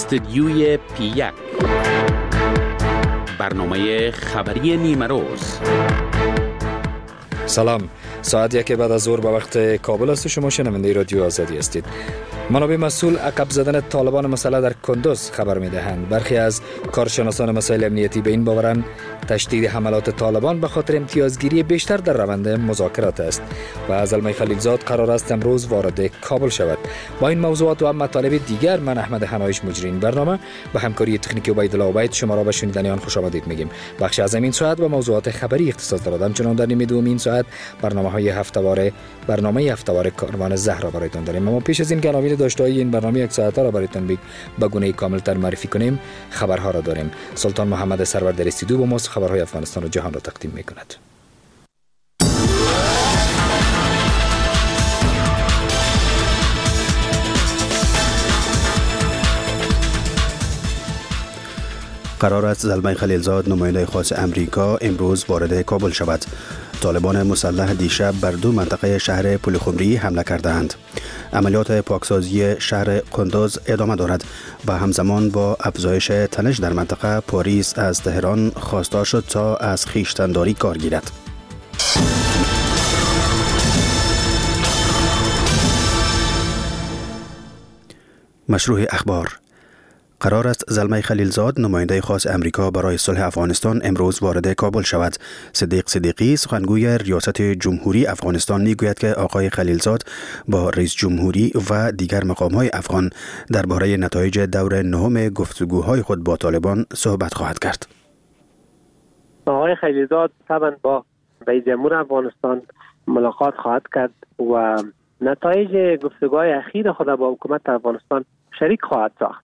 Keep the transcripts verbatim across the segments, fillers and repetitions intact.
استدیوی پی یک، برنامه خبری نیمه روز. سلام، ساعت یک بعد از ظهر به وقت کابل است و شما شنونده رادیو آزادی هستید. منابع مسئول عقب زدن طالبان مسلح در کندوز خبر می‌دهند. برخی از کارشناسان مسائل امنیتی به این باورند تشدید حملات طالبان به خاطر امتیازگیری بیشتر در روند مذاکرات است و زلمه خلیلزاد قرار است امروز وارد کابل شود. با این موضوعات و هم مطالب دیگر من احمد حنایش مجری برنامه به همکاری تکنیکی عبیدالله عبید شما را به شنیدن آن خوش آمدید میگیم. بخش از این ساعت به موضوعات خبری اختصاص دارد. همچنان در نیمه دوم این ساعت برنامه‌های هفته‌واره برنامه هفته‌واره کاروان زهرا برایتان داریم. اما پیش از این که داشته‌های این برنامه یک ساعته را برایتان به گونه کامل‌تر معرفی کنیم، خبرها را داریم. سلطان محمد سرور در استودیو با ماست، خبرهای افغانستان و جهان را تقدیم می‌کند. قرار است زلمه خلیلزاد نماینده خاص امریکا امروز وارد کابل شود. طالبان مسلح دیشب بر دو منطقه شهر پلخمری حمله کردند. عملیات پاکسازی شهر کندوز ادامه دارد و همزمان با افزایش تنش در منطقه، پاریس از تهران خواستار شد تا از خویشتن‌داری کار گیرد. مشروع اخبار. قرار است زلمه خلیلزاد نماینده خاص امریکا برای صلح افغانستان امروز وارد کابل شود. صدیق صدیقی سخنگوی ریاست جمهوری افغانستان میگوید که آقای خلیلزاد با رئیس جمهوری و دیگر مقام‌های افغان درباره نتایج دور نهم گفتگوهای خود با طالبان صحبت خواهد کرد. آقای خلیلزاد طبعا با رئیس جمهور افغانستان ملاقات خواهد کرد و نتایج گفتگوهای اخیر خود با حکومت افغانستان شریک خواهد ساخت.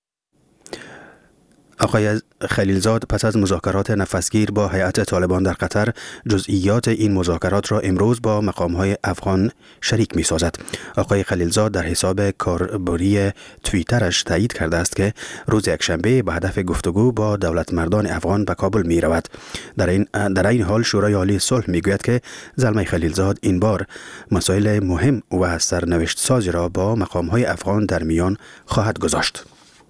آقای خلیلزاد پس از مذاکرات نفسگیر با هیئت طالبان در قطر جزئیات این مذاکرات را امروز با مقام‌های افغان شریک می‌سازد. آقای خلیلزاد در حساب کاربری توییترش تایید کرده است که روز یکشنبه به هدف گفتگو با دولتمردان افغان به کابل می‌رود. در این در این حال شورای عالی صلح می‌گوید که زلمه خلیلزاد این بار مسائل مهم و سرنوشت سازی را با مقام‌های افغان در میان خواهد گذاشت.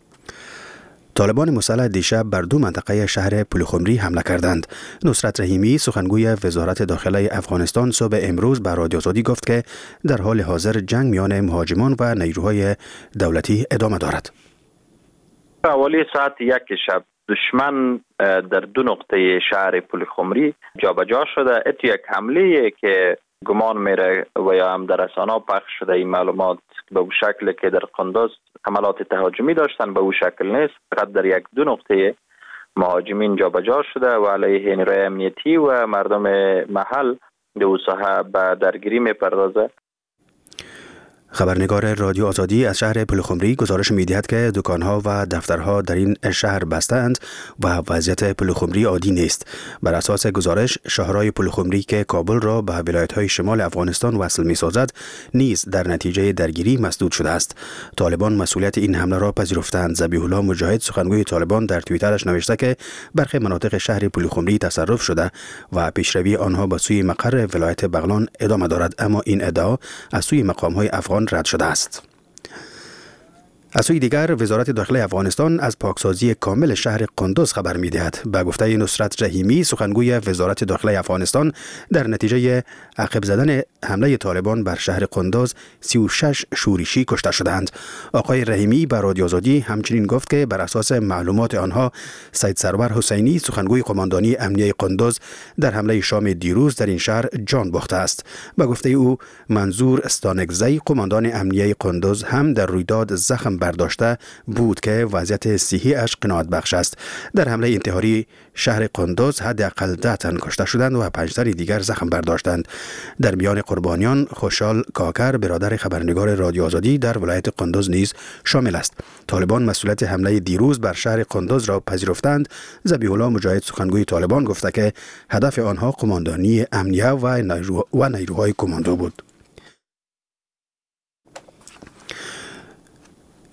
طالبان مسلح دیشب بر دو منطقه شهر پلخمری حمله کردند. نصرت رحیمی سخنگوی وزارت داخله افغانستان صبح امروز به رادیو آزادی گفت که در حال حاضر جنگ میان مهاجمان و نیروهای دولتی ادامه دارد. حوالی ساعت یک شب دشمن در دو نقطه شهر پلخمری جابجا شده. ات یک حمله که گمان میره و یا هم در رسانه‌ها پخش شده این معلومات به او شکل که در کندوز حملات تهاجمی داشتن، به او شکل نیست. فقط در یک دو نقطه مهاجمین جابجا شده و علیه نیروی امنیتی و مردم محل دو ساحه به درگیری میپردازه. خبرنگار رادیو آزادی از شهر پلخمری گزارش می‌دهد که دکان‌ها و دفترها در این شهر بسته‌اند و وضعیت پلخمری عادی نیست. بر اساس گزارش شهرهای پلخمری که کابل را به ولایت‌های شمال افغانستان وصل می‌سازد نیز در نتیجه درگیری مسدود شده است. طالبان مسئولیت این حمله را پذیرفتند. ذبیح الله مجاهد سخنگوی طالبان در توییترش نوشته که برخی مناطق شهر پلخمری تصرف شده و پیشروی آنها به سوی مقر ولایت بغلان ادامه دارد، اما این ادعا از سوی مقام‌های افغان رد شده است. از سوی دیگر وزارت داخله افغانستان از پاکسازی کامل شهر کندوز خبر می‌دهد. به گفته نصرت رحیمی سخنگوی وزارت داخله افغانستان در نتیجه عقب زدن حمله طالبان بر شهر کندوز سی و شش شورشی کشته شدند. آقای رحیمی به رادیو آزادی همچنین گفت که بر اساس معلومات آنها سید سرور حسینی سخنگوی قماندانی امنیه کندوز در حمله شام دیروز در این شهر جان باخته است. به گفته او منظور استانکزی قماندان امنیه کندوز هم در رویداد زخم برداشته بود که وضعیت صحی اش قناعت بخش است. در حمله انتحاری شهر کندوز حداقل ده تن کشته شدند و پنج تن دیگر زخم برداشتند. در میان قربانیان خوشحال کاکر برادر خبرنگار رادیو آزادی در ولایت کندوز نیز شامل است. طالبان مسئولیت حمله دیروز بر شهر کندوز را پذیرفتند. ذبیح الله مجاهد سخنگوی طالبان گفته که هدف آنها قماندانی امنیه و نیرو و نیروهای کماندو بود.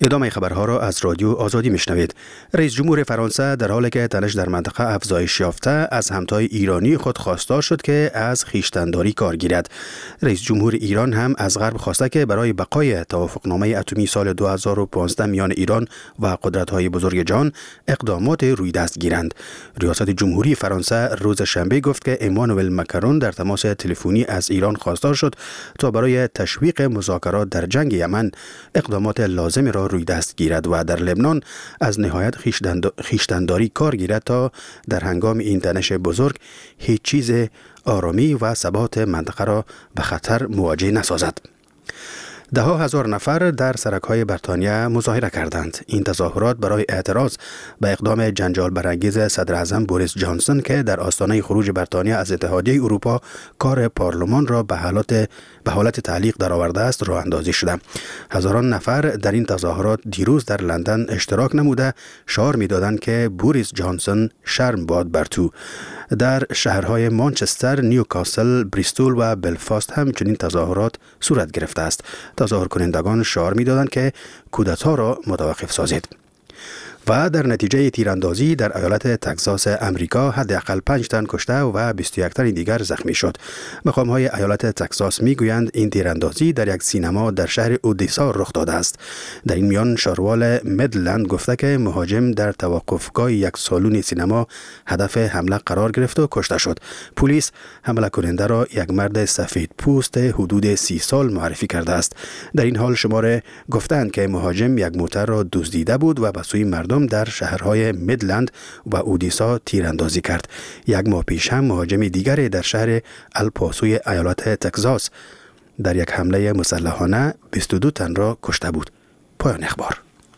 ادامه خبرها را از رادیو آزادی میشنوید. رئیس جمهور فرانسه در حالی که تنش در منطقه افزایش یافته از همتای ایرانی خود خواستار شد که از خویشتن‌داری کار گیرد. رئیس جمهور ایران هم از غرب خواسته که برای بقای توافقنامه اتمی سال دو هزار و پانزده میان ایران و قدرت‌های بزرگ جهان اقدامات روی دست گیرند. ریاست جمهوری فرانسه روز شنبه گفت که امانوئل مکرون در تماس تلفنی از ایران خواستار شد تا برای تشویق مذاکرات در جنگ یمن اقدامات لازم را روی دست گیرد و در لبنان از نهایت خویشتن‌داری کار گیرد تا در هنگام این تنش بزرگ هیچ چیز آرامی و ثبات منطقه را به خطر مواجه نسازد. ده ها هزار نفر در سرک‌های بریتانیا مظاهره کردند. این تظاهرات برای اعتراض به اقدام جنجال برانگیز صدر اعظم بوریس جانسون که در آستانه خروج بریتانیا از اتحادیه اروپا کار پارلمان را به حالت به حالت تعلیق درآورده است راه اندازی شده. هزاران نفر در این تظاهرات دیروز در لندن اشتراک نموده شعار می‌دادند که بوریس جانسون شرم باد بر تو. در شهرهای مانچستر، نیوکاسل، بریستول و بلفاست هم چنین تظاهرات صورت گرفته است. تظاهر کنندگان شعار می‌دادند که کودتا را متوقف سازید. و در نتیجه تیراندازی در ایالت تگزاس امریکا حداقل پنج تن کشته و بیست و یک تن دیگر زخمی شد. مقام‌های ایالت تگزاس میگویند این تیراندازی در یک سینما در شهر اودیسا رخ داده است. در این میان شاروال مدلند گفته که مهاجم در توقفگاه یک سالن سینما هدف حمله قرار گرفت و کشته شد. پلیس حمله کننده را یک مرد سفید پوست حدود سی سال معرفی کرده است. در این حال شماره گفتند که مهاجم یک موتر را دزدیده بود و به سوی مردم در شهرهای مدلند و اودیسا تیراندازی کرد. یک ماه پیش هم مهاجم دیگری در شهر الپاسوی ایالت تگزاس در یک حمله مسلحانه بیست و دو تن را کشته بود. پایان اخبار.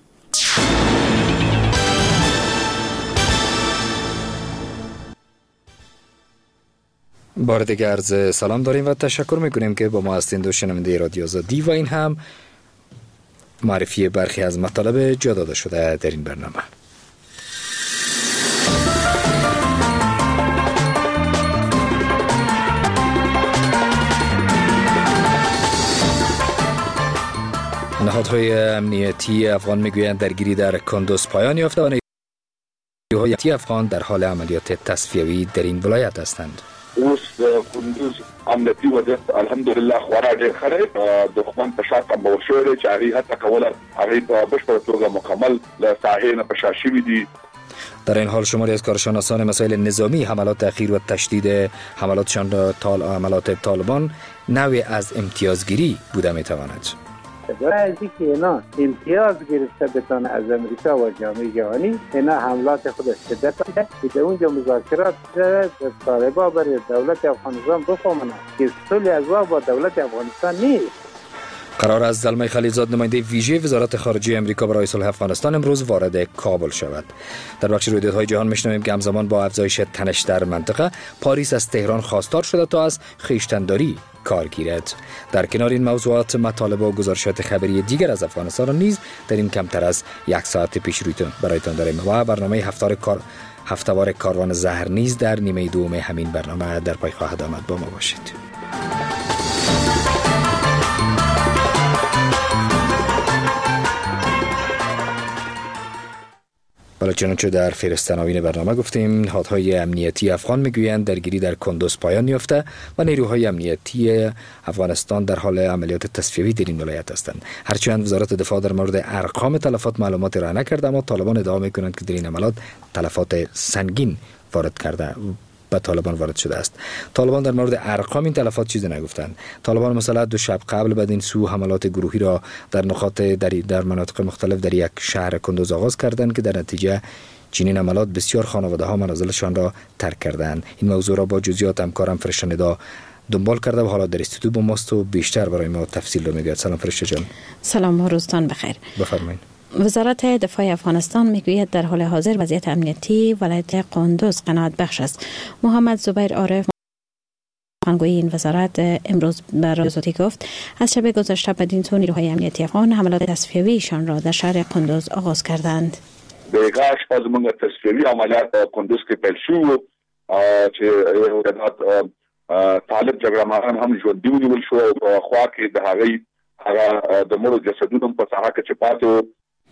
بار دیگر عرض سلام داریم و تشکر میکنیم که با ما هستید و شنونده رادیو آزادی و این هم معرفی برخی از مطالب جا داده شده در این برنامه. نهادهای امنیتی افغان میگویند درگیری در کندوز پایان یافته و نیروهای امنیتی افغان در حال عملیات تصفیوی در این ولایت هستند. اوس کندوز امنیتی وضعیت الحمدلله خورا ډېر ښه دی. دښمن په شا کمبول شوی دی چې هغې هڅه کوله هغې په بشپړه توګه مکمل له ساحې نه په شا شوي دي. در این حال شماری از کارشناسان مسائل نظامی حملات اخیر و تشدید حملاتشان را طال... حملات طالبان نوعی از امتیازگیری بوده میتواند. از اینکه اینا امتیاز گرفته بتانه از امریکا و جامعه جهانی، اینا حملات خود شدت داده که در اونجا مذاکرات طالبان برای دولت افغانستان بفهمند که صلح ازوا با دولت افغانستان نیست. قرار است زلمه خلیلزاد نماینده ویژه وزارت خارجه امریکا برای صلح افغانستان امروز وارد کابل شود. در بخش رویدادهای جهان میشنویم که همزمان با افزایش تنش در منطقه، پاریس از تهران خواستار شده تا از خویشتن‌داری کار گیرد. در کنار این موضوعات، مطالب و گزارشات خبری دیگر از افغانستان را نیز در این کمتر از یک ساعت پیش رویتون برایتان داریم و برنامه هفتوار کار هفتوار کاروان زهر نیز در نیمه دوم همین برنامه در پای خواهد آمد. با ما باشید. حالا چنانچه در فهرست عناوین برنامه گفتیم، نهادهای امنیتی افغان میگویند درگیری در کندوز پایان یافته و نیروهای امنیتی افغانستان در حال عملیات تصفیوی در این ولایت هستند. هرچند وزارت دفاع در مورد ارقام تلفات معلوماتی ارائه نکرده، اما طالبان ادعا میکنند که در این عملیات تلفات سنگین وارد کرده به طالبان وارد شده است. طالبان در مورد ارقام این تلفات چیزی نگفتند. طالبان مثلا دو شب قبل بدین سو حملات گروهی را در نقاط در در مناطق مختلف در یک شهر کندوز آغاز کردند که در نتیجه چنین حملات بسیار خانواده ها منازلشان را ترک کردند. این موضوع را با جزئیات همکارم فرشته ندا دنبال کرده و حالا در استودیو با ماست و بیشتر برای ما تفصیل رو میگوید. سلام فرشته جان. سلام و روزتان بخیر. بفرمایید. وزارت دفاع افغانستان میگوید در حال حاضر وضعیت امنیتی ولایت قندوز قناعت بخش است. محمد زبیر عارف سخنگوی این وزارت امروز به رادیو آزادی گفت از شب گذشته بدین سو نیروهای امنیتی افغان حملات تصفیویشان را در شهر قندوز آغاز کردند. دغه شپه زموږ تصفیوي عملیات قندوز کې پیل شو چې طالب جګړهماران هم ژوندي ونیول شو او خوا کې د هغې هغه د مړو جسدونو په ساحه کې چې پاتې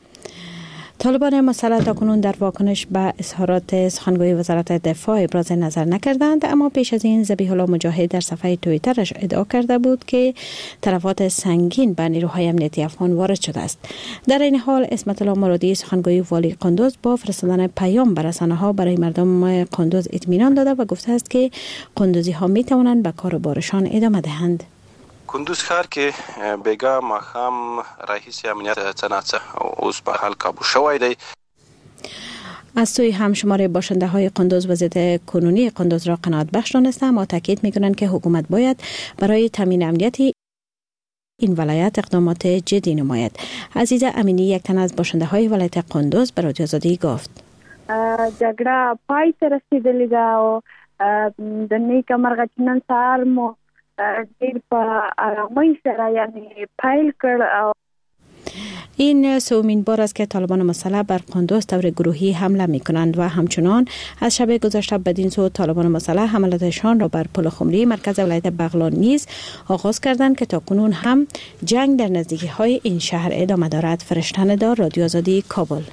طالبان مسلح تاکنون در واکنش به اظهارات سخنگوی وزارت دفاع ابراز نظر نکردند، اما پیش از این ذبیح الله مجاهد در صفحه توییترش ادعا کرده بود که تلفات سنگین به نیروهای امنیتی افغان وارد شده است. در این حال عصمت الله مرادی سخنگوی والی قندوز با فرستادن پیام به رسانه‌ها برای مردم قندوز اطمینان داده و گفته است که قندوزی ها می توانند به کار بارشان ادامه دهند. کندوز ښار کې بیګا ماښام رئیس امنیت څنګه اوس په حال کابو شوی دی. از سوی همشمار باشنده های قندوز وضعیت کنونی قندوز را قناعت بخش دانسته، اما تاکید می‌کنند که حکومت باید برای تامین امنیت این ولایت اقدامات جدی نماید. عزیزه امینی یک تن از باشنده های ولایت قندوز به رادیو آزادی گفت جګړه پای ته رسیدلې ده او د نیکه مرغه چې نن سهار مو ډېر په آرامۍ سره یعنی پیل کړ. این سومین بار است که طالبان مسلح بر قندوز طور گروهی حمله می کنند و همچنان از شب گذشته بدین سو طالبان مسلح حملاتشان را بر پل خمری مرکز ولایت بغلان نیز آغاز کردند که تاکنون هم جنگ در نزدیکی های این شهر ادامه دارد. فرشته دار، رادیو آزادی، کابل.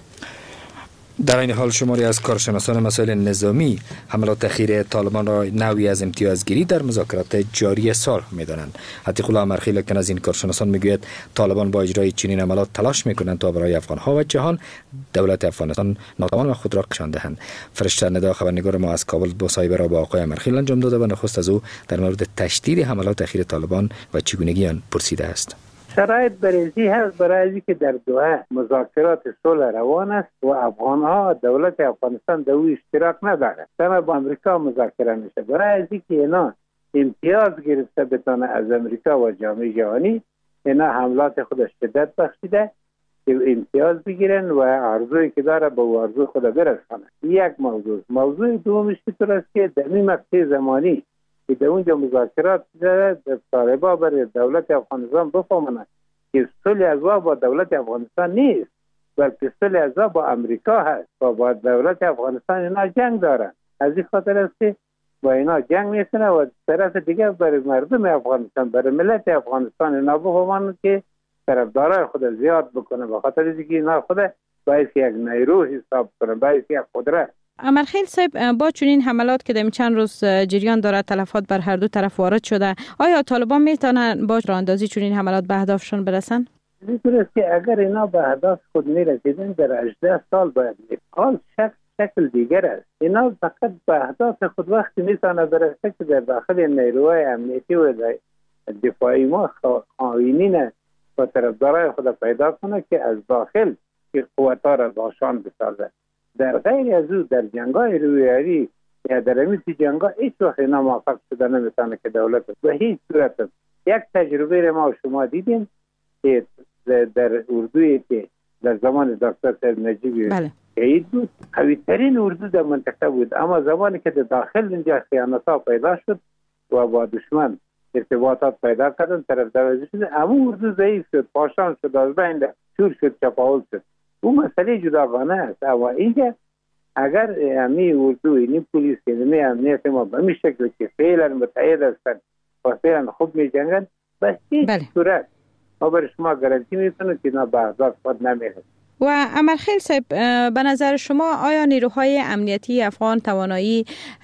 در این حال شماری از کارشناسان مسائل نظامی حملات اخیر طالبان را نوعی از امتیازگیری در مذاکرات جاری سال می‌دانند. عتیق الله امرخیل یک از این کارشناسان میگوید طالبان با اجرای چنین عملات تلاش میکنند تا برای افغان‌ها و جهان دولت افغانستان ناتوان و خود را نشان دهند. فرشته ندا خبرنگار ما از کابل مصاحبه را با آقای امرخیل انجام داده و نخست از او در مورد تشدید حملات اخیر طالبان و چگونگی آن پرسیده است. شرایط برزی هست برای که در دوحه مذاکرات صلح روان است و افغان ها دولت افغانستان در او اشتراک نداره. تمام با امریکا مذاکره میشه. برای که اینا امتیاز گرفته بتونه از امریکا و جامعه جهانی، اینا حملات خودش شدت بخشیده که امتیاز بگیرن و آرزویی که داره به آرزو خود برسونه. یک موضوع. موضوع دومش اینطور است که در این مقطع زمانی که در اونجا مذاکرات در طالبان برای دولت افغانستان بفهمند که صلح ازوا با دولت افغانستان نیست، بلکه صلح ازوا با امریکا هست و با دولت افغانستان اینا جنگ دارن. از این خاطر است که با اینا جنگ میکنه و طرف دیگه برای مردم افغانستان، برای ملت افغانستان اینا بفهمند که طرفدارای خود زیاد بکنه، به خاطر اینکه اینا خود باید یک نیرو حساب کنه، باید یک قدرت. امرخیل صاحب، با چنین حملات که در چند روز جریان دارد تلفات بر هر دو طرف وارد شده، آیا طالبان میتونن با راه اندازی چنین حملات به اهدافشون برسن؟ اینطور است که اگر اینا به اهداف خود میرسیدن در هجده سال باید میرسن. حال شک شکل دیگر است. اینا فقط به اهداف خود وقتی میتونه برسه که در داخل نیروهای امنیتی و دفاعی ما خائنین و طرفدارای خود پیدا کنه که از داخل که قوت‌ها را باشان بسازه. در غیر از او در جنگای رویاری یا در امیتی جنگا هیچ وقت اینا موفق شده نمیتونه که دولت به هیچ صورت. یک تجربه ما شما دیدیم که در اردوی که در زمان دکتر صاحب نجیبی شهید بود، قوی ترین اردو در منطقه بود، اما زمانی که در داخل اینجا خیانت‌ها پیدا شد و با دشمن ارتباطات پیدا کردن، طرف دوازی شد، اما اردو ضعیف شد، پاشان شد، از بین شور شد، چپاول شد. اون مسئله جداگانه است. اما اینکه اگر امی اردو اینی پولیس اینی امنیت ما به می شکل که فعلا متعهد هستند و فعلا خوب می جنگن، به هیچ صورت ما برای شما گارانتی میتونم که اینا به اهداف خود نمیرسند. و امرخیل صاحب، به نظر شما آیا نیروهای امنیتی افغان توانایی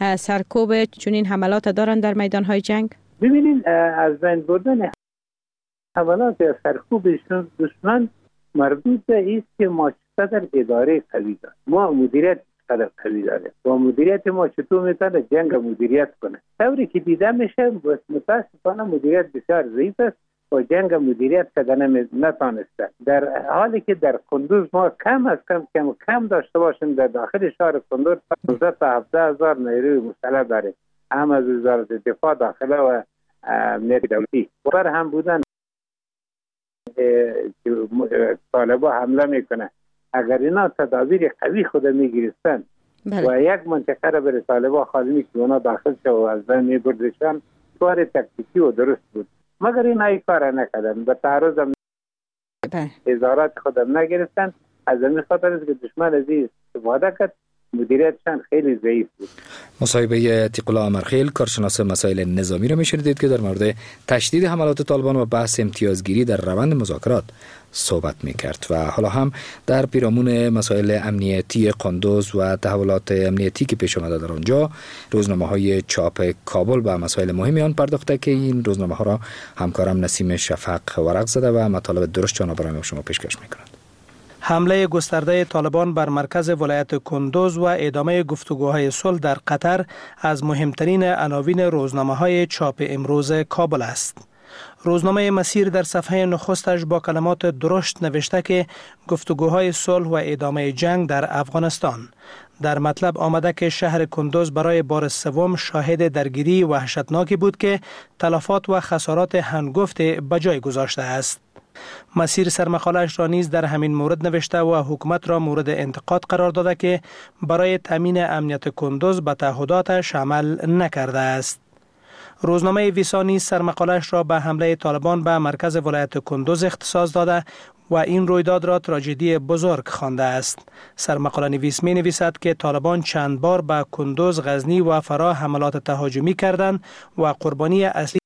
سرکوب چنین حملات دارند در میدانهای جنگ؟ ببینید، از بین بردن حملات یا سرکوب دشمن مربوط به ایست که ما چقدر اداره قوی داریم، ما مدیریت چقدر قوی داریم و مدیریت ما چطور میتونه جنگ مدیریت کنه. طوری که دیده میشه متاسفانه مدیریت بسیار ضعیف است و جنگ مدیریت کردن نتانسته. در حالی که در قندوز ما کم از کم کم کم داشته باشیم، در داخل شهر قندوز پانزده تا هفده هزار نیروی مسلح داریم، هم از وزارت دفاع داخله و امنیت دولتی بر هم بودن طالبا حمله میکنه. اگر اینا تدابیر قوی خود میگیرستن و یک منطقه را برای طالبا خالی میکنه اونا داخل شد و از بین میبردشن، کار تکتیکی و درست بود. مگر اینا ای کار نکردن، به تعرض هم اظهارات خودم نگرفتن. از این خاطر است که دشمن از این استفاده کرد، مدیریتشان خیلی ضعیف بود. مصاحبه عتیق‌الله امرخیل کارشناس مسائل نظامی را می‌شنیدید که در مورد تشدید حملات طالبان و بحث امتیازگیری در روند مذاکرات صحبت می‌کرد و حالا هم در پیرامون مسائل امنیتی قندوز و تحولات امنیتی که پیش آمده در آنجا روزنامه‌های چاپ کابل به مسائل مهمی آن پرداخته که این روزنامه‌ها را همکارم نسیم شفق ورق زده و مطالب درست آن را برای شما پیشکش می‌کند. حمله گسترده طالبان بر مرکز ولایت کندوز و ادامه گفتگوهای صلح در قطر از مهمترین عناوین روزنامه‌های چاپ امروز کابل است. روزنامه مسیر در صفحه نخستش با کلمات درشت نوشته که گفتگوهای صلح و ادامه جنگ در افغانستان. در مطلب آمده که شهر کندوز برای بار سوم شاهد درگیری وحشتناکی بود که تلفات و خسارات هنگفت بجای گذاشته است. مسیر سرمقاله‌اش را نیز در همین مورد نوشته و حکومت را مورد انتقاد قرار داده که برای تامین امنیت کندوز به تعهداتش عمل نکرده است. روزنامه ویسا نیز سرمقاله‌اش را به حمله طالبان به مرکز ولایت کندوز اختصاص داده و این رویداد را تراژدی بزرگ خوانده است. سرمقاله نویس می نویسد که طالبان چند بار به کندوز، غزنی و فرا حملات تهاجمی کردند و قربانی اصلی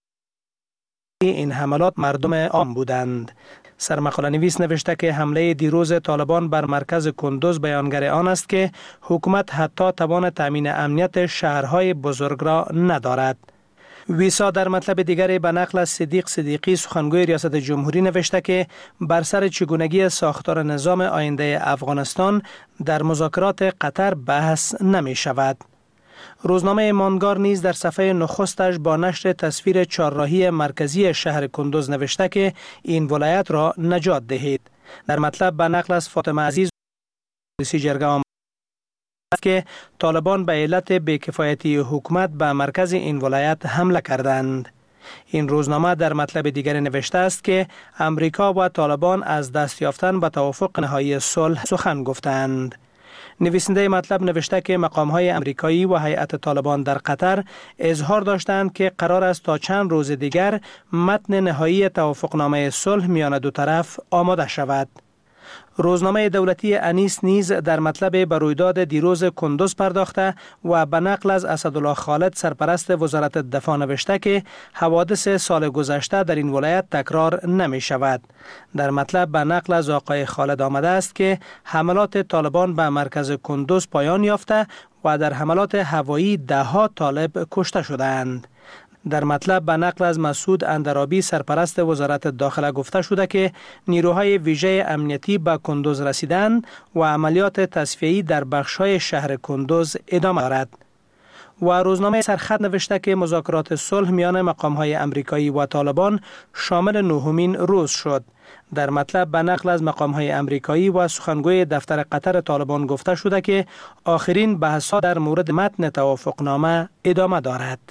این حملات مردم عام بودند. سرمقاله نویس نوشته که حمله دیروز طالبان بر مرکز کندوز بیانگر آن است که حکومت حتی توان تامین امنیت شهرهای بزرگ را ندارد. ویسا در مطلب دیگری به نقل از صدیق صدیقی سخنگوی ریاست جمهوری نوشته که بر سر چگونگی ساختار نظام آینده افغانستان در مذاکرات قطر بحث نمی شود. روزنامه مانگار نیز در صفحه نخستش با نشر تصویر چهارراهی مرکزی شهر کندوز نوشته که این ولایت را نجات دهید. در مطلب به نقل از فاطمه عزیز رئیس جرگه آمد که طالبان به علت بی‌کفایتی حکومت به مرکز این ولایت حمله کردند. این روزنامه در مطلب دیگر نوشته است که امریکا و طالبان از دست یافتن به توافق نهایی صلح سخن گفتند. نویسنده مطلب نوشته که مقام‌های امریکایی و هیئت طالبان در قطر اظهار داشتند که قرار است تا چند روز دیگر متن نهایی توافقنامه صلح میان دو طرف آماده شود. روزنامه دولتی انیس نیز در مطلب به رویداد دیروز کندوز پرداخته و به نقل از اسدالله خالد سرپرست وزارت دفاع نوشته که حوادث سال گذشته در این ولایت تکرار نمی شود. در مطلب به نقل از آقای خالد آمده است که حملات طالبان به مرکز کندوز پایان یافته و در حملات هوایی ده ها طالب کشته شدند. در مطلب به نقل از مسعود اندرابی سرپرست وزارت داخله گفته شده که نیروهای ویژه امنیتی به کندوز رسیدند و عملیات تصفیه‌ای در بخش‌های شهر کندوز ادامه دارد. و روزنامه سرخط نوشته که مذاکرات صلح میان مقام‌های امریکایی و طالبان شامل نهمین روز شد. در مطلب به نقل از مقام‌های امریکایی و سخنگوی دفتر قطر طالبان گفته شده که آخرین بحث‌ها در مورد متن توافقنامه ادامه دارد.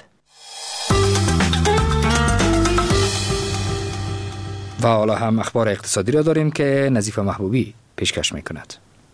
و حالا هم اخبار اقتصادی را داریم که نظیف محبوبی پیشکش می‌کند.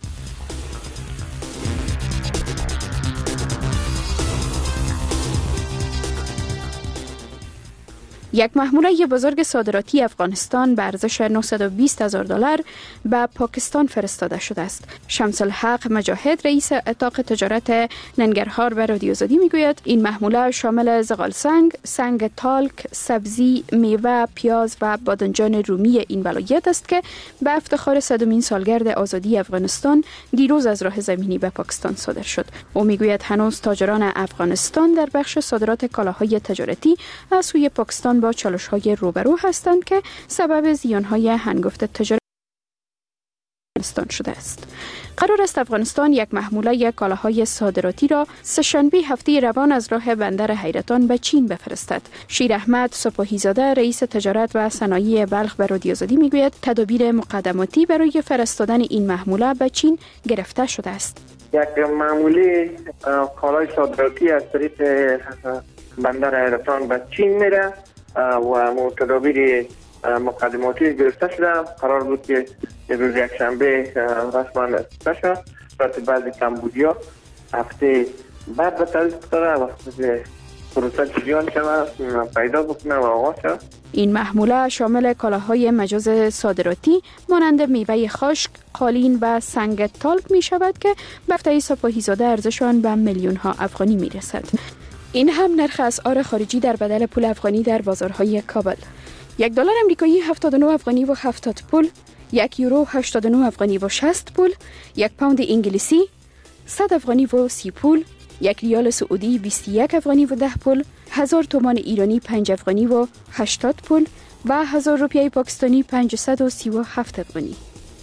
یک محموله بزرگ صادراتی افغانستان به ارزش نهصد و بیست هزار دلار به پاکستان فرستاده شده است. شمس الحق مجاهد رئیس اتاق تجارت ننگرهار به رادیو آزادی میگوید این محموله شامل زغال سنگ، سنگ تالک، سبزی، میوه، پیاز و بادنجان رومی این ولایت است که به افتخار صدمین سالگرد آزادی افغانستان دیروز از راه زمینی به پاکستان صادر شد. او میگوید هنوز تاجران افغانستان در بخش صادرات کالاهای تجارتی از سوی پاکستان با چالش‌های روبرو هستند که سبب زیان‌های هنگفت تجارت افغانستان شده است. قرار است افغانستان یک محموله کالاهای صادراتی را سه‌شنبه هفته روان از راه بندر حیرتان به چین بفرستد. شیر احمد سپاهی زاده رئیس تجارت و صنایع بلخ به رادیو آزادی میگوید تدابیر مقدماتی برای فرستادن این محموله به چین گرفته شده است. یک محموله کالای صادراتی از طریق بندر حیرتان به چین میره و تدابیر مقدماتی گرفته شده. قرار بود که روز یک شنبه رسما گرفته شد. بعد بعضی کمبودیا هفته بعد به تعریف داره وقتی پروسه جریان شود، پیدا بکنه و آغاز شود. این محموله شامل کالاهای مجاز صادراتی مانند میوه خشک، قالین و سنگ تالک می شود که به هفته سپاهی زاده ارزش آن به میلیون ها افغانی می رسد. این هم نرخ اسعار خارجی در بدل پول افغانی در بازارهای کابل. یک دلار امریکایی هفتاد و نه افغانی و هفتاد پول، یک یورو هشتاد و نه افغانی و شصت پول، یک پوند انگلیسی صد افغانی و سی پول، یک ریال سعودی بیست و یک افغانی و ده پول، هزار تومان ایرانی پنج افغانی و هشتاد پول و هزار روپیه پاکستانی پانصد و سی و هفت افغانی.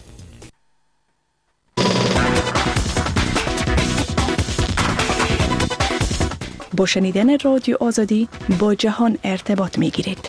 با شنیدن رادیو آزادی با جهان ارتباط می گیرید.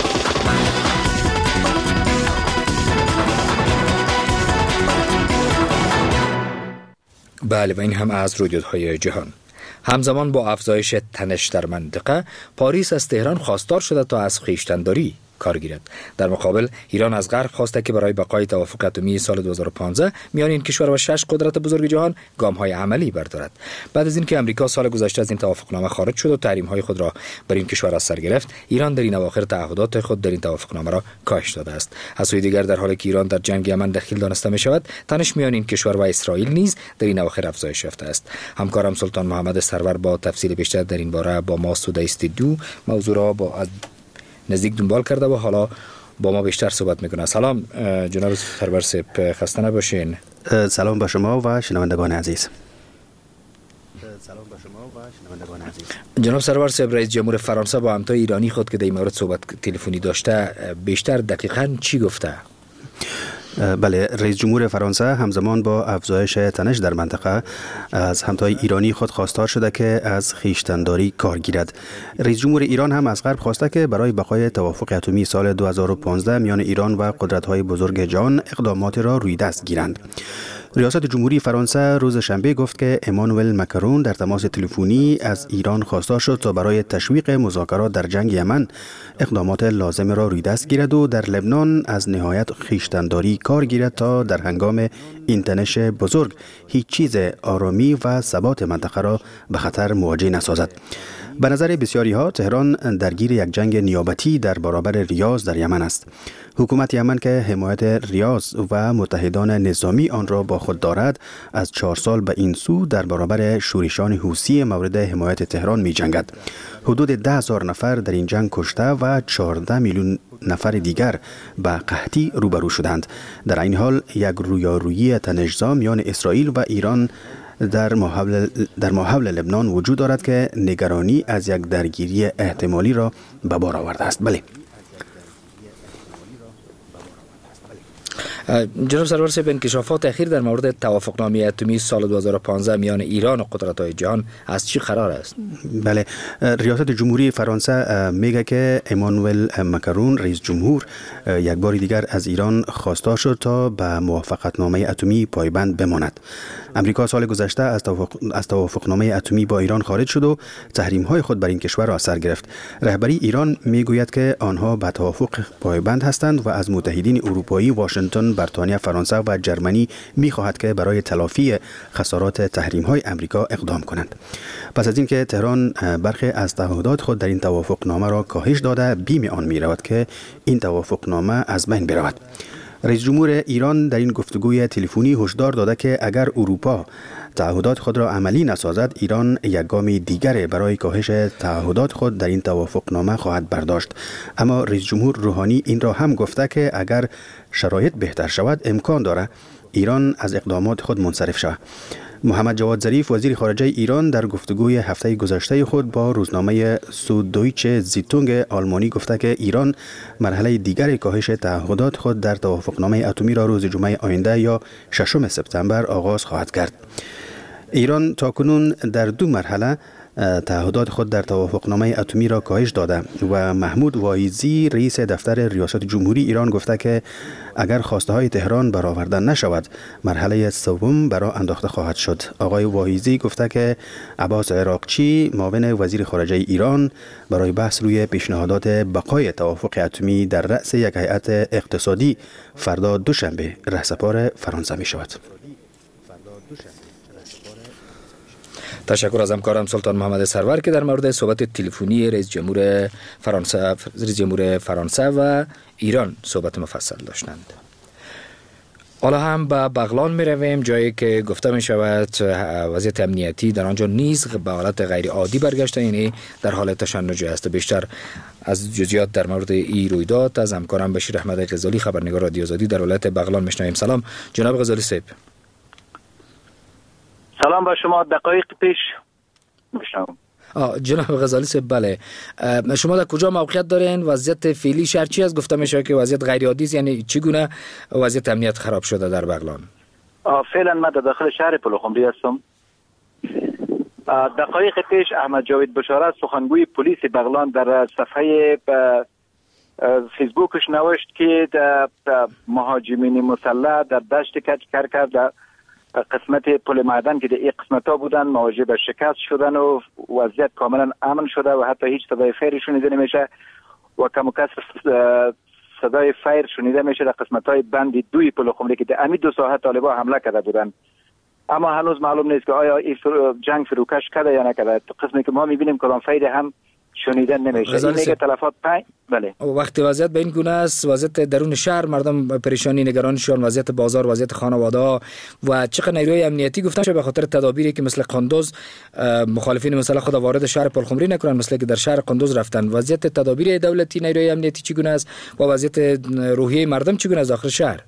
بله و این هم از رویدادهای جهان. همزمان با افزایش تنش در منطقه، پاریس از تهران خواستار شده تا از خویشتن‌داری کار گیرد. در مقابل ایران از غرب خواسته که برای بقای توافق اتمی سال دو هزار و پانزده میان این کشور و شش قدرت بزرگ جهان گام‌های عملی بردارد. بعد از اینکه امریکا سال گذشته از این توافقنامه خارج شد و تحریم‌های خود را بر این کشور از سر گرفت، ایران در این اواخر تعهدات خود در این توافقنامه را کاهش داده است. از سوی دیگر در حالی که ایران در جنگ یمن دخیل دانسته می شود، تنش میان این کشور و اسرائیل نیز در این اواخر افزایش یافته است. همکارم سلطان محمد سرور با تفصیل بیشتر در این باره با ما سوده استودیو موضوع را با نزدیک دنبال کرده و حالا با ما بیشتر صحبت میکنه. سلام جناب سرور صاحب، خسته نباشین. سلام به شما و شنوندگان عزیز. سلام به شما و شنوندگان عزیز. جناب سرور صاحب، رئیس جمهور فرانسه با همتای ایرانی خود که در این مورد صحبت تلفنی داشته بیشتر دقیقاً چی گفته؟ بله، رئیس جمهور فرانسه همزمان با افزایش تنش در منطقه از همتای ایرانی خود خواستار شده که از خویشتن‌داری کار گیرد. رئیس جمهور ایران هم از غرب خواسته که برای بقای توافق اتمی سال دو هزار و پانزده میان ایران و قدرت‌های بزرگ جهان اقدامات را روی دست گیرند. ریاست جمهوری فرانسه روز شنبه گفت که امانوئل مکرون در تماس تلفنی از ایران خواستار شد تا برای تشویق مذاکرات در جنگ یمن اقدامات لازم را روی دست گیرد و در لبنان از نهایت خویشتن‌داری کار گیرد تا در هنگام این تنش بزرگ هیچ چیز آرامی و ثبات منطقه را به خطر مواجه نسازد. به نظر بسیاری ها تهران درگیر یک جنگ نیابتی در برابر ریاض در یمن است. حکومت یمن که حمایت ریاض و متحدان نظامی آن را با خود دارد، از چهار سال به این سو در برابر شورشان حوثی مورد حمایت تهران می جنگد. حدود ده هزار نفر در این جنگ کشته و چهارده میلیون نفر دیگر به قحطی روبرو شدند. در این حال یک رویارویی تنش‌زا میان اسرائیل و ایران در ماحول در ماحول لبنان وجود دارد که نگرانی از یک درگیری احتمالی را به بار آورده است. بله جناب سرور صاحب، انکشافات اخیر در مورد توافقنامه اتمی سال دو هزار و پانزده میان ایران و قدرت‌های جهان از چی قرار است؟ بله، ریاست جمهوری فرانسه میگه که امانوئل مکرون رئیس جمهور یک بار دیگر از ایران خواستار شد تا به موافقتنامه اتمی پایبند بماند. امریکا سال گذشته از توافق از توافقنامه اتمی با ایران خارج شد و تحریم‌های خود بر این کشور را از سر گرفت. رهبری ایران میگوید که آنها به توافق پایبند هستند و از متحدین اروپایی واشنگتن، بریتانیا، فرانسه و جرمنی می‌خواهد که برای تلافی خسارات تحریم‌های امریکا اقدام کنند. پس از اینکه تهران برخی از تعهدات خود در این توافقنامه را کاهش داده، بیم آن می‌رود که این توافقنامه از بین برود. رئیس جمهور ایران در این گفتگوی تلفنی هشدار داده که اگر اروپا تعهدات خود را عملی نسازد، ایران یک گام دیگر برای کاهش تعهدات خود در این توافقنامه خواهد برداشت. اما رئیس جمهور روحانی این را هم گفته که اگر شرایط بهتر شود امکان دارد ایران از اقدامات خود منصرف شود. محمد جواد ظریف وزیر خارجه ایران در گفتگوی هفته گذشته خود با روزنامه سودویچه زیتونگ آلمانی گفته که ایران مرحله دیگر کاهش تعهدات خود در توافقنامه اتمی را روز جمعه آینده یا ششم سپتامبر آغاز خواهد کرد. ایران تاکنون در دو مرحله تعهدات خود در توافقنامه اتمی را کاهش داده و محمود واعظی رئیس دفتر ریاست جمهوری ایران گفته که اگر خواسته های تهران برآورده نشود مرحله سوم برای انداخته خواهد شد. آقای واعظی گفته که عباس عراقچی معاون وزیر خارجه ایران برای بحث روی پیشنهادات بقای توافق اتمی در رأس یک هیئت اقتصادی فردا دوشنبه رهسپار فرانسه می شود. تشکر از همکارم سلطان محمد سرور که در مورد صحبت تلفنی رئیس جمهور فرانسه رئیس جمهور فرانسه و ایران صحبت مفصل داشتند. حالا هم به بغلان می رویم، جایی که گفته می شود وضعیت امنیتی در آنجا نیز به حالت غیر عادی برگشته، یعنی در حال تشنج است. بیشتر از جزئیات در مورد این رویداد از همکارم بشیر احمد غزالی خبرنگار رادیو آزادی در ولایت بغلان میشنویم. سلام جناب غزالی صاحب. سلام با شما. دقایق پیش میشنوم. جناب غزالی صاحب، بله شما در کجا موقعیت دارین؟ وضعیت فعلی شهر چی است؟ گفته میشه که وضعیت غیر عادی است، یعنی چگونه وضعیت امنیت خراب شده در بغلان؟ فعلا من در داخل شهر پلخمری هستم. دقایق پیش احمد جاوید بشارت سخنگوی پلیس بغلان در صفحه فیسبوکش نوشت که در مهاجمین مسلح در دشت کج کرکر در قسمت پل معدن که در این قسمت ها بودن مواجه به شکست شدن و وضعیت کاملا امن شده و حتی هیچ صدای فیر شنیده نمیشه و کم و کسر صدای فیر شنیده میشه در قسمت های بند دوی پلخمری که در امی دو ساعت طالبا حمله کرده بودن. اما هنوز معلوم نیست که آیا این جنگ فروکش کرده یا نکرده. قسمی که ما میبینیم کدام فیر هم شنیدن نمیشه. این میگه تلفات پنج. بله. وقتی وضعیت به این گونه است، وضعیت درون شهر مردم پریشانی نگرانشون، وضعیت بازار، وضعیت خانواده ها و چقدر نیروی امنیتی گفتن شده به خاطر تدابیری که مثل قندوز مخالفین مثلا خود وارد شهر پلخمری نکنن، مثل که در شهر قندوز رفتن. وضعیت تدابیر دولتی نیروی امنیتی چگونه است و وضعیت روحیه مردم چگونه است داخل شهر؟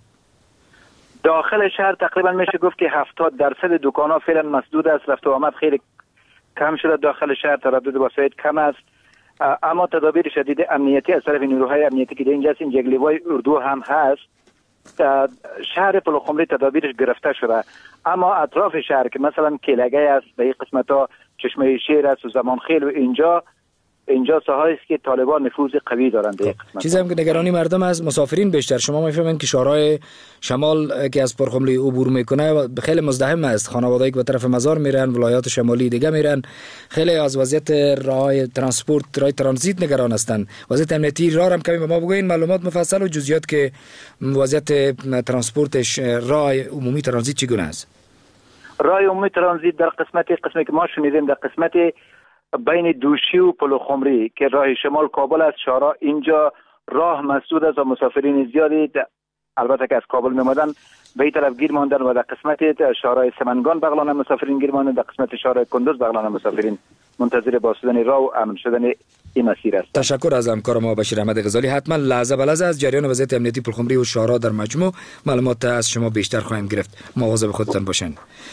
داخل شهر تقریبا میشه گفت که هفتاد درصد دکان‌ها فعلا مسدود است. رفت و آمد خیلی کم شده داخل شهر، تردد وسایل کم است. اما تدابیر شدید امنیتی از طرف نیروهای امنیتی که اینجا است، این جگلیوای اردو هم هست. شهر پلخمری تدابیرش گرفته شده، اما اطراف شهر که مثلا کیلگی است، به این قسمت ها چشمه شیر است و زمانخیل و اینجا اینجا ساحایی است که طالبان نفوذ قوی دارند. به قسمت چیزی هم که نگرانی مردم از مسافرین بیشتر. شما میفهمین که شهرهای شمال که از پلخمری عبور میکنه خیلی مزدحم است. خانواده‌ای که به طرف مزار میرن، ولایات شمالی دیگه میرن، خیلی از وضعیت راه ترانسپورت، راه ترانزیت نگران هستند. وضعیت امنیتی راه هم کمی به ما بگوین، معلومات مفصل و جزئیات که وضعیت ترانسپورتش راه عمومی ترانزیت چگونه است؟ راه عمومی ترانزیت در قسمت قسمی که ما شنیدیم در قسمت بین دوشی و پلخمری که راه شمال کابل است، شهرها اینجا راه مسدود است و مسافرین زیادی البته که از کابل میمدن به این طرف گیر ماندن و در قسمت شهرهای سمنگان بغلان مسافرین گیر ماندن، در قسمت شهرهای کندوز بغلان مسافرین منتظر بازشدن راه و امن شدن این مسیر است. تشکر از همکار ما بشیر احمد غزالی. حتما لحظه به لحظه از جریان وضعیت امنیتی پلخمری و شهرها در مجموع معلومات از شما بیشتر خواهیم گرفت. مواظب خودتان باشین.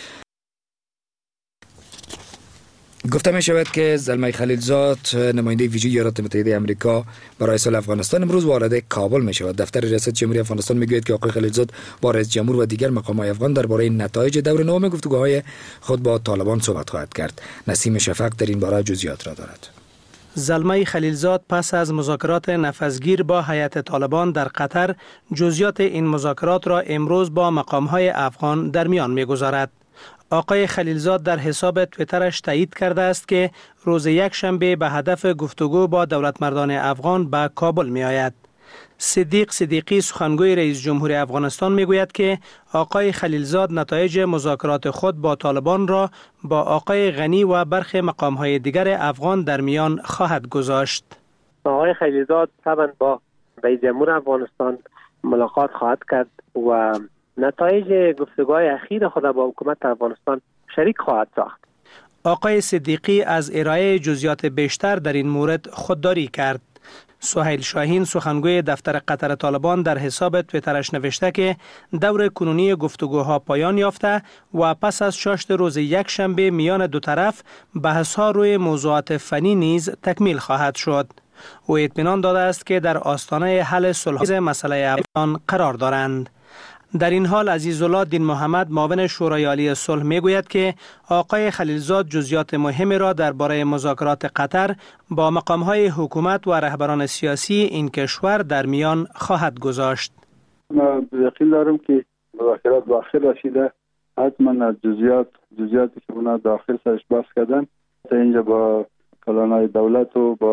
گفته می شود که زلمه خلیلزاد نماینده ویژه ایالات متحده آمریکا برای صلح افغانستان امروز وارد کابل می شود. دفتر ریاست جمهوری افغانستان می گوید که آقای خلیلزاد با رئیس جمهور و دیگر مقام‌های افغان درباره نتایج دور نهم گفتگوهای خود با طالبان صحبت خواهد کرد. نسیم شفق در این باره جزئیات را دارد. زلمه خلیلزاد پس از مذاکرات نفسگیر با هیئت طالبان در قطر جزئیات این مذاکرات را امروز با مقام‌های افغان در میان می‌گذارد. آقای خلیلزاد در حساب توییترش تایید کرده است که روز یک شنبه به هدف گفتگو با دولتمردان افغان به کابل می آید. صدیق صدیقی سخنگوی رئیس جمهور افغانستان می گوید که آقای خلیلزاد نتایج مذاکرات خود با طالبان را با آقای غنی و برخی مقام‌های دیگر افغان در میان خواهد گذاشت. آقای خلیلزاد طبعا با رئیس جمهور افغانستان ملاقات خواهد کرد و نتایج گفتگوهای اخیر خود با حکومت افغانستان شریک خواهد ساخت. آقای صدیقی از ارائه جزئیات بیشتر در این مورد خودداری کرد. سهیل شاهین سخنگوی دفتر قطر طالبان در حساب توییترش نوشته که دور کنونی گفتگوها پایان یافته و پس از شاشت روز یک شنبه میان دو طرف بحث‌ها روی موضوعات فنی نیز تکمیل خواهد شد. او اطمینان داده است که در آستانه حل صلح مسئله افغان قرار دارند. در این حال عزیزالله دین محمد معاون شورای عالی صلح میگوید که آقای خلیلزاد جزئیات مهمی را درباره مذاکرات قطر با مقام‌های حکومت و رهبران سیاسی این کشور در میان خواهد گذاشت. من یقین دارم که مذاکرات به آخر رسیده، حتما جزئیات جزئیاتی که اونا داخل سرش بحث کردن تا اینجا با کلانای دولت و با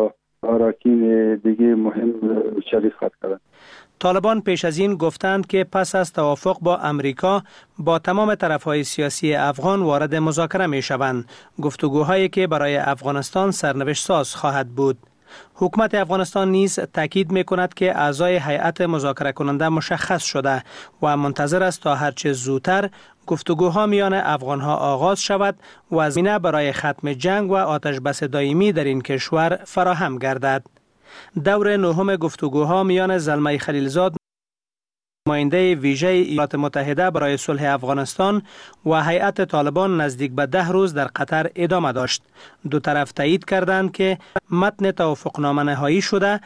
اراکین دیگه مهم شریک خواهد کردند. طالبان پیش از این گفتند که پس از توافق با امریکا با تمام طرفهای سیاسی افغان وارد مذاکره می شوند، گفتگوهایی که برای افغانستان سرنوشت ساز خواهد بود. حکومت افغانستان نیز تاکید می کند که اعضای هیئت مذاکره کننده مشخص شده و منتظر است تا هرچه زودتر گفتگوها میان افغانها آغاز شود و زمینه برای ختم جنگ و آتش بس دائمی در این کشور فراهم گردد. دور نهم گفتگوها میان زلمه خلیلزاد، نماینده ویژه ایالات متحده برای صلح افغانستان و هیئت طالبان نزدیک به ده روز در قطر ادامه داشت. دو طرف تایید کردند که متن توافقنامه نهایی شده